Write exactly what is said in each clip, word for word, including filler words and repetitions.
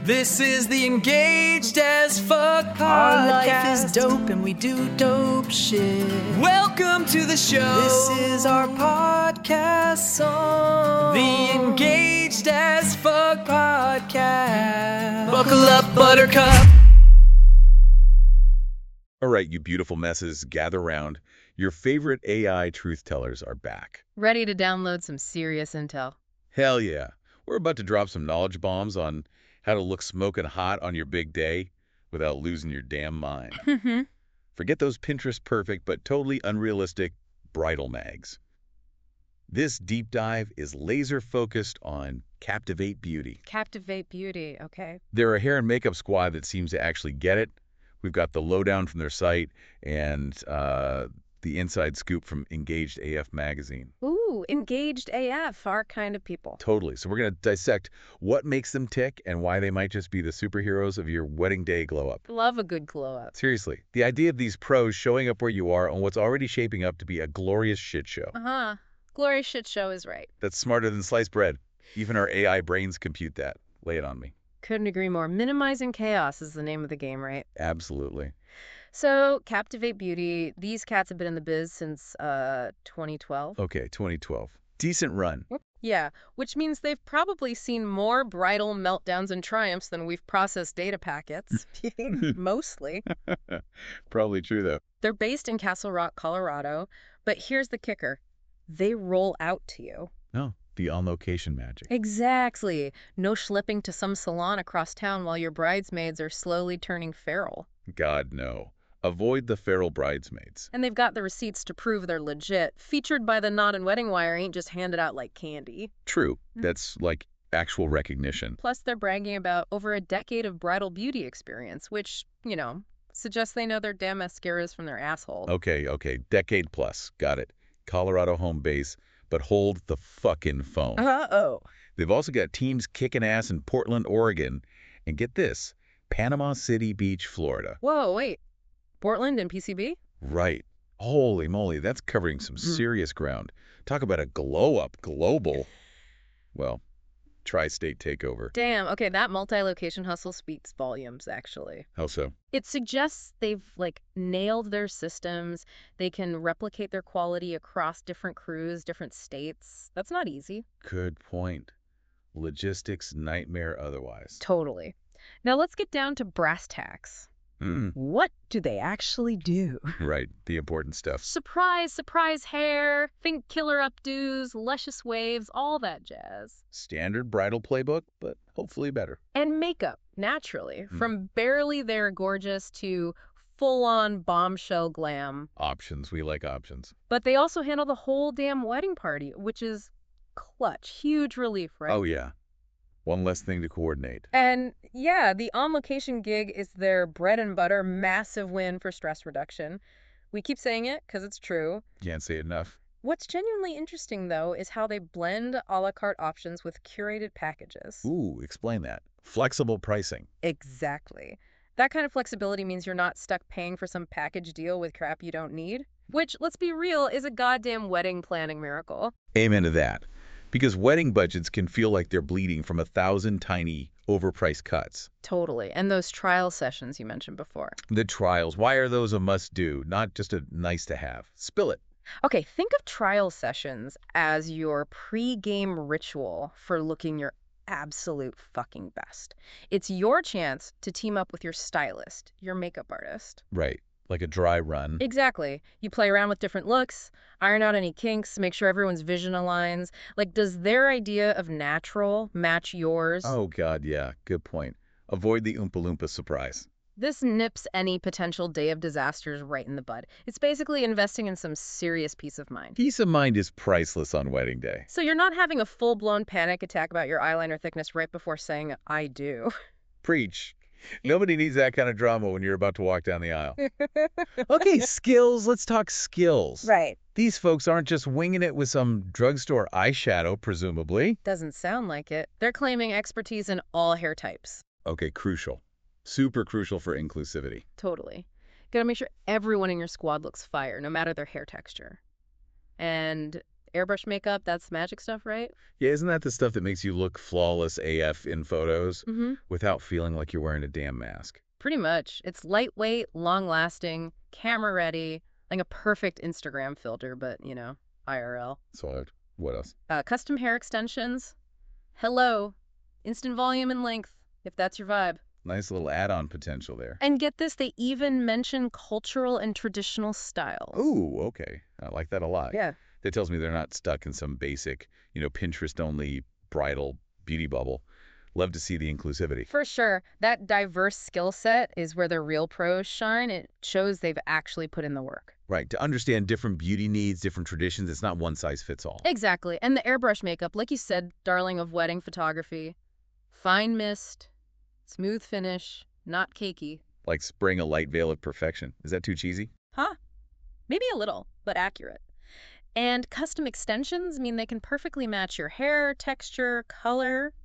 This is the Engaged as Fuck podcast. Our life is dope and we do dope shit. Welcome to the show. This is our podcast song. The Engaged as Fuck podcast. Buckle up, Buttercup. All right, you beautiful messes, gather round. Your favorite A I truth tellers are back. Ready to download some serious intel. Hell yeah. We're about to drop some knowledge bombs on how to look smoking hot on your big day without losing your damn mind. Forget those Pinterest perfect but totally unrealistic bridal mags. This deep dive is laser focused on Captivate Beauty. Captivate Beauty, okay. They're a hair and makeup squad that seems to actually get it. We've got the lowdown from their site and uh, the inside scoop from Engaged A F magazine. Ooh, Engaged A F, our kind of people. Totally. So we're going to dissect what makes them tick and why they might just be the superheroes of your wedding day glow up. Love a good glow up. Seriously, the idea of these pros showing up where you are on what's already shaping up to be a glorious shit show. Uh-huh. Glorious shit show is right. That's smarter than sliced bread. Even our A I brains compute that. Lay it on me. Couldn't agree more. Minimizing chaos is the name of the game, right? Absolutely. So, Captivate Beauty, these cats have been in the biz since uh twenty twelve. Okay, twenty twelve. Decent run. Yeah, which means they've probably seen more bridal meltdowns and triumphs than we've processed data packets. Mostly. Probably true, though. They're based in Castle Rock, Colorado, but here's the kicker. They roll out to you. No, the on-location magic. Exactly. No schlepping to some salon across town while your bridesmaids are slowly turning feral. God, no. Avoid the feral bridesmaids. And they've got the receipts to prove they're legit. Featured by the Knot and Wedding Wire ain't just handed out like candy. True. That's like actual recognition. Plus, they're bragging about over a decade of bridal beauty experience, which, you know, suggests they know their damn mascaras from their asshole. Okay, okay. Decade plus. Got it. Colorado home base, but hold the fucking phone. Uh-oh. They've also got teams kicking ass in Portland, Oregon. And get this, Panama City Beach, Florida. Whoa, wait. Portland and P C B? Right. Holy moly, that's covering some serious ground. Talk about a glow-up global, well, tri-state takeover. Damn, okay, that multi-location hustle speaks volumes, actually. How so? It suggests they've, like, nailed their systems. They can replicate their quality across different crews, different states. That's not easy. Good point. Logistics nightmare otherwise. Totally. Now let's get down to brass tacks. Mm, What do they actually do? right, the important stuff. Surprise, surprise hair, think killer updos, luscious waves, all that jazz. Standard bridal playbook, but hopefully better. And makeup, naturally. Hmm. From barely there gorgeous to full-on bombshell glam. Options, we like options. But they also handle the whole damn wedding party, which is clutch. Huge relief, right? Oh yeah, one less thing to coordinate. And yeah, the on-location gig is their bread and butter, massive win for stress reduction. We keep saying it because it's true. Can't say it enough. What's genuinely interesting, though, is how they blend a la carte options with curated packages. Ooh, explain that. Flexible pricing. Exactly. That kind of flexibility means you're not stuck paying for some package deal with crap you don't need, which, let's be real, is a goddamn wedding planning miracle. Amen to that. Because wedding budgets can feel like they're bleeding from a thousand tiny, overpriced cuts. Totally. And those trial sessions you mentioned before. The trials, why are those a must-do, not just a nice-to-have? Spill it. Okay, think of trial sessions as your pre-game ritual for looking your absolute fucking best. It's your chance to team up with your stylist, your makeup artist. Right, like a dry run. Exactly. You play around with different looks, iron out any kinks, make sure everyone's vision aligns. Like, does their idea of natural match yours? Oh, God, yeah, good point. Avoid the Oompa Loompa surprise. This nips any potential day of disasters right in the bud. It's basically investing in some serious peace of mind. Peace of mind is priceless on wedding day. So you're not having a full-blown panic attack about your eyeliner thickness right before saying, I do. Preach. Nobody needs that kind of drama when you're about to walk down the aisle. Okay, skills. Let's talk skills. Right. These folks aren't just winging it with some drugstore eyeshadow, presumably. Doesn't sound like it. They're claiming expertise in all hair types. Okay, crucial. Super crucial for inclusivity. Totally. Gotta make sure everyone in your squad looks fire, no matter their hair texture. And airbrush makeup, that's magic stuff, right? Yeah, isn't that the stuff that makes you look flawless A F in photos Mm-hmm. without feeling like you're wearing a damn mask? Pretty much. It's lightweight, long-lasting, camera-ready, like a perfect Instagram filter, but, you know, I R L. So what else? Uh, custom hair extensions. Hello. Instant volume and length, if that's your vibe. Nice little add-on potential there. And get this, they even mention cultural and traditional styles. Ooh, okay. I like that a lot. Yeah. That tells me they're not stuck in some basic, you know, Pinterest-only bridal beauty bubble. Love to see the inclusivity. For sure. That diverse skill set is where the real pros shine. It shows they've actually put in the work. Right, to understand different beauty needs, different traditions, it's not one size fits all. Exactly. And the airbrush makeup, like you said, darling of wedding photography. Fine mist, smooth finish, not cakey. Like spraying a light veil of perfection. Is that too cheesy? Huh? Maybe a little, but accurate. And custom extensions mean they can perfectly match your hair, texture, color.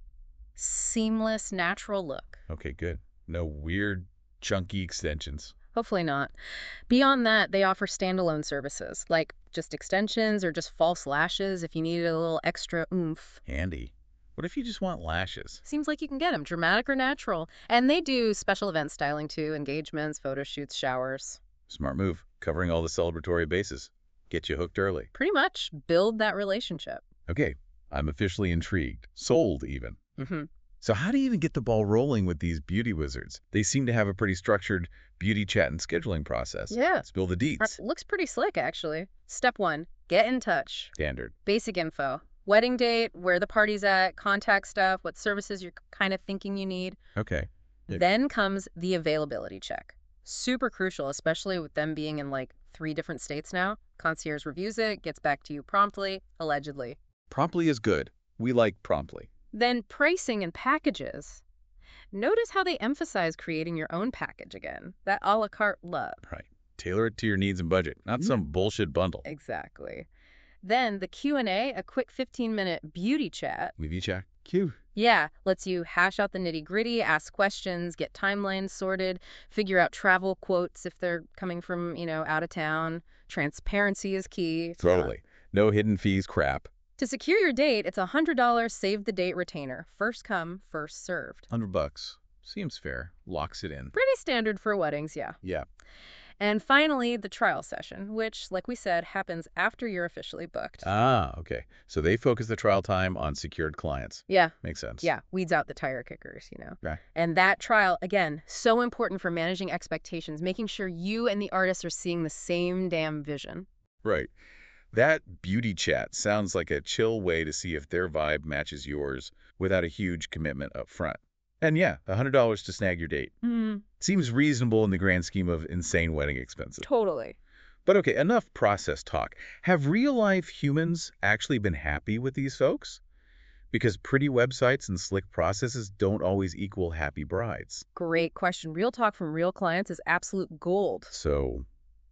Seamless, natural look. Okay, good. No weird, chunky extensions. Hopefully not. Beyond that, they offer standalone services, like just extensions or just false lashes if you needed a little extra oomph. Handy. What if you just want lashes? Seems like you can get them, dramatic or natural. And they do special event styling too, engagements, photo shoots, showers. Smart move. Covering all the celebratory bases. Get you hooked early. Pretty much build that relationship. Okay, I'm officially intrigued. Sold, even. Mm-hmm. So how do you even get the ball rolling with these beauty wizards? They seem to have a pretty structured beauty chat and scheduling process. Yeah. Spill the deets. Looks pretty slick, actually. Step one, get in touch. Standard. Basic info. Wedding date, where the party's at, contact stuff, what services you're kind of thinking you need. Okay. Yeah. Then comes the availability check. Super crucial, especially with them being in like three different states now. Concierge reviews it, gets back to you promptly, allegedly. Promptly is good. We like promptly. Then pricing and packages. Notice how they emphasize creating your own package again. That a la carte love. Right. Tailor it to your needs and budget, not Mhm. some bullshit bundle. Exactly. Then the Q and A, a quick fifteen minute beauty chat. Leave you check. Q. Yeah, lets you hash out the nitty gritty, ask questions, get timelines sorted, figure out travel quotes if they're coming from, you know, out of town. Transparency is key. Totally. No hidden fees crap. To secure your date, it's a one hundred dollars save the date retainer. First come, first served. Hundred bucks. Seems fair. Locks it in. Pretty standard for weddings, yeah. Yeah. And finally, the trial session, which, like we said, happens after you're officially booked. Ah, okay. So they focus the trial time on secured clients. Yeah. Makes sense. Yeah, weeds out the tire kickers, you know. Right. And that trial, again, so important for managing expectations, making sure you and the artist are seeing the same damn vision. Right. That beauty chat sounds like a chill way to see if their vibe matches yours without a huge commitment up front. And yeah, one hundred dollars to snag your date. Mm, Seems reasonable in the grand scheme of insane wedding expenses. totally. But okay, enough process talk. Have real-life humans actually been happy with these folks? Because pretty websites and slick processes don't always equal happy brides. Great question. Real talk from real clients is absolute gold. So,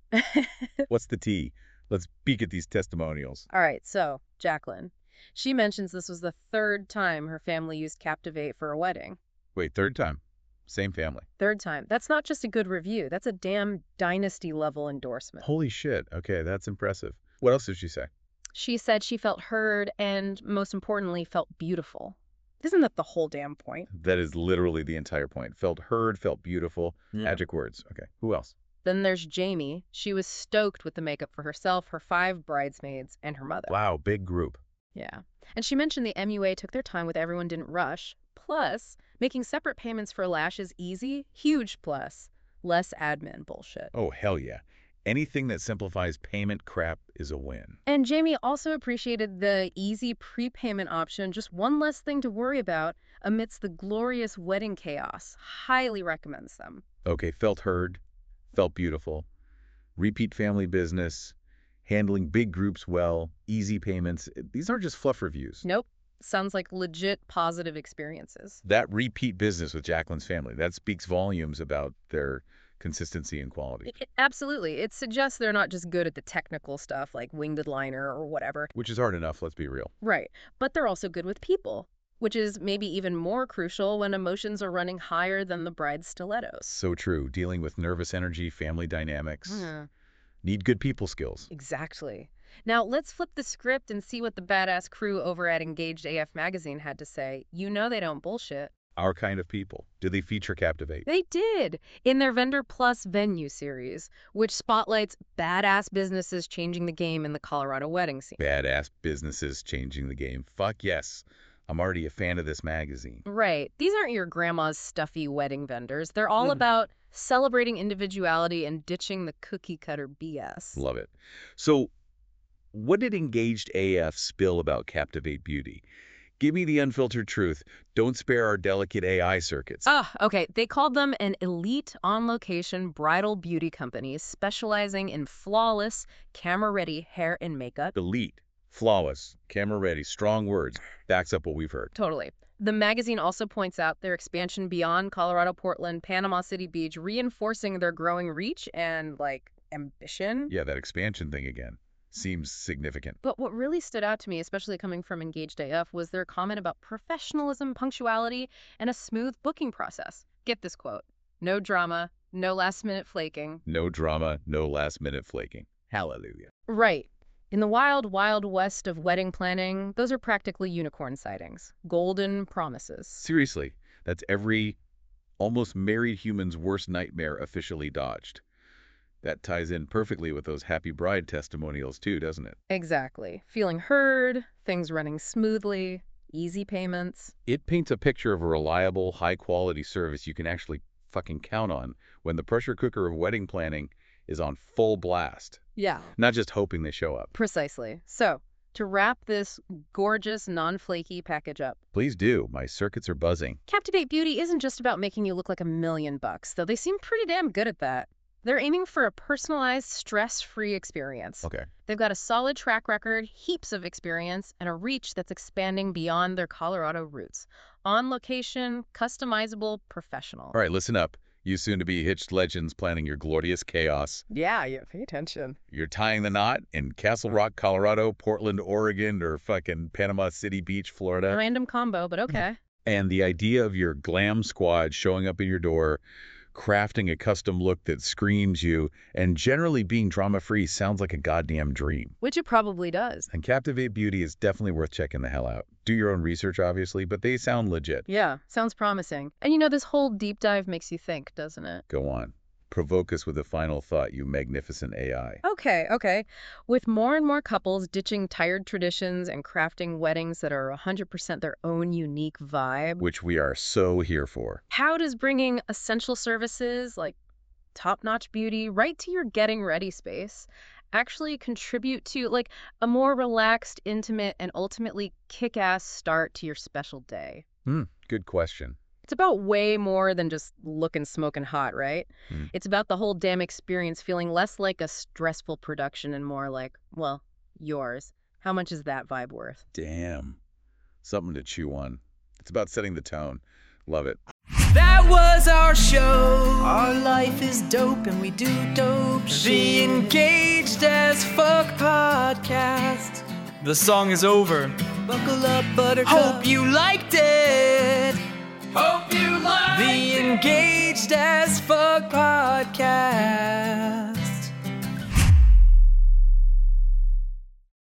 what's the tea? Let's peek at these testimonials. All right, so, Jacqueline. She mentions this was the third time her family used Captivate for a wedding. Wait, third time. Same family. Third time. That's not just a good review. That's a damn dynasty-level endorsement. Holy shit. Okay, that's impressive. What else did she say? She said she felt heard and, most importantly, felt beautiful. Isn't that the whole damn point? That is literally the entire point. Felt heard, felt beautiful. Yeah. Magic words. Okay, who else? Then there's Jamie. She was stoked with the makeup for herself, her five bridesmaids, and her mother. Wow, big group. Yeah. And she mentioned the M U A took their time with everyone didn't rush. Plus, making separate payments for lashes easy, huge plus. Less admin bullshit. Oh, hell yeah. Anything that simplifies payment crap is a win. And Jamie also appreciated the easy prepayment option, just one less thing to worry about amidst the glorious wedding chaos. Highly recommends them. Okay, felt heard, felt beautiful, repeat family business, handling big groups well, easy payments. These aren't just fluff reviews. Nope. Sounds like legit positive experiences. That repeat business with Jacqueline's family, that speaks volumes about their consistency and quality. It, it- absolutely. It suggests they're not just good at the technical stuff like winged liner or whatever. Which is hard enough, let's be real. Right. But they're also good with people, which is maybe even more crucial when emotions are running higher than the bride's stilettos. So true. Dealing with nervous energy, family dynamics. Hmm. Need good people skills. Exactly. Now, let's flip the script and see what the badass crew over at Engaged A F Magazine had to say. You know they don't bullshit. Our kind of people. Did they feature Captivate? They did, in their Vendor Plus Venue series, which spotlights badass businesses changing the game in the Colorado wedding scene. Badass businesses changing the game. Fuck yes. I'm already a fan of this magazine. Right. These aren't your grandma's stuffy wedding vendors. They're all Mm. about celebrating individuality and ditching the cookie-cutter B S. Love it. So, what did Engaged A F spill about Captivate Beauty? Give me the unfiltered truth. Don't spare our delicate A I circuits. Ah, okay. They called them an elite on-location bridal beauty company specializing in flawless, camera-ready hair and makeup. Elite, flawless, camera-ready, strong words. Backs up what we've heard. Totally. The magazine also points out their expansion beyond Colorado, Portland, Panama City Beach, reinforcing their growing reach and, like, ambition. Yeah, that expansion thing again. Seems significant. But what really stood out to me, especially coming from Engaged A F, was their comment about professionalism, punctuality, and a smooth booking process. Get this quote. No drama, no last-minute flaking. No drama, no last-minute flaking. Hallelujah. Right. In the wild, wild west of wedding planning, those are practically unicorn sightings. Golden promises. Seriously, that's every almost married human's worst nightmare officially dodged. That ties in perfectly with those happy bride testimonials too, doesn't it? Exactly. Feeling heard, things running smoothly, easy payments. It paints a picture of a reliable, high-quality service you can actually fucking count on when the pressure cooker of wedding planning is on full blast. Yeah. Not just hoping they show up. Precisely. So, to wrap this gorgeous, non-flaky package up, Please do. My circuits are buzzing. Captivate Beauty isn't just about making you look like a million bucks, though they seem pretty damn good at that. They're aiming for a personalized, stress-free experience. Okay. They've got a solid track record, heaps of experience, and a reach that's expanding beyond their Colorado roots. On location, customizable, professional. All right, listen up. You soon-to-be hitched legends planning your glorious chaos. Yeah, yeah, pay attention. You're tying the knot in Castle Rock, Colorado, Portland, Oregon, or fucking Panama City Beach, Florida. Random combo, but okay. And the idea of your glam squad showing up in your door, crafting a custom look that screams you, and generally being drama-free sounds like a goddamn dream. Which it probably does. And Captivate Beauty is definitely worth checking the hell out. Do your own research, obviously, but they sound legit. Yeah, sounds promising. And you know, this whole deep dive makes you think, doesn't it? Go on. Provoke us with a final thought, you magnificent A I. Okay, okay. With more and more couples ditching tired traditions and crafting weddings that are one hundred percent their own unique vibe, Which we are so here for. how does bringing essential services like top-notch beauty right to your getting ready space actually contribute to like a more relaxed, intimate, and ultimately kick-ass start to your special day? Hmm, good question. It's about way more than just looking smoking hot, right? Hmm. It's about the whole damn experience feeling less like a stressful production and more like, well, yours. How much is that vibe worth? Damn. Something to chew on. It's about setting the tone. Love it. That was our show. Our life is dope and we do dope The shit. Engaged as Fuck podcast. The song is over. Buckle up, buttercup. Hope you liked it.